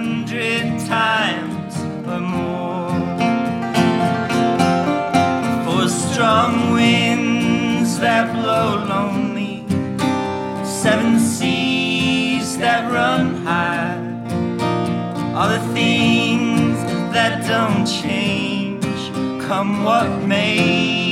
100 times or more. For strong winds that blow lonely, 7 seas that run high, all the things that don't change, come what may.